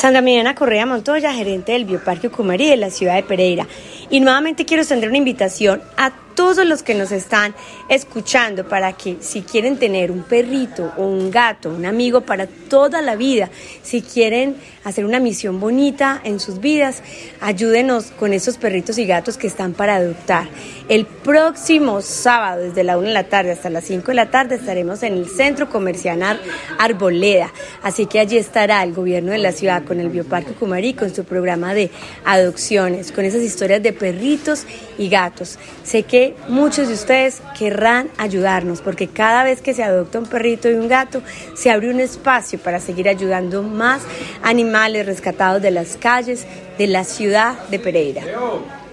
Sandra Milena Correa Montoya, gerente del Bioparque Ucumarí de la ciudad de Pereira. Y nuevamente quiero extender una invitación a todos los que nos están escuchando para que si quieren tener un perrito o un gato, un amigo para toda la vida, si quieren hacer una misión bonita en sus vidas, ayúdenos con esos perritos y gatos que están para adoptar. El próximo sábado, desde la 1 de la tarde hasta las 5 de la tarde, estaremos en el Centro Comercial Arboleda. Así que allí estará el gobierno de la ciudad con el Bioparque Ucumarí, con su programa de adopciones, con esas historias de perritos y gatos. Sé que muchos de ustedes querrán ayudarnos, porque cada vez que se adopta un perrito y un gato, se abre un espacio para seguir ayudando más animales rescatados de las calles de la ciudad de Pereira.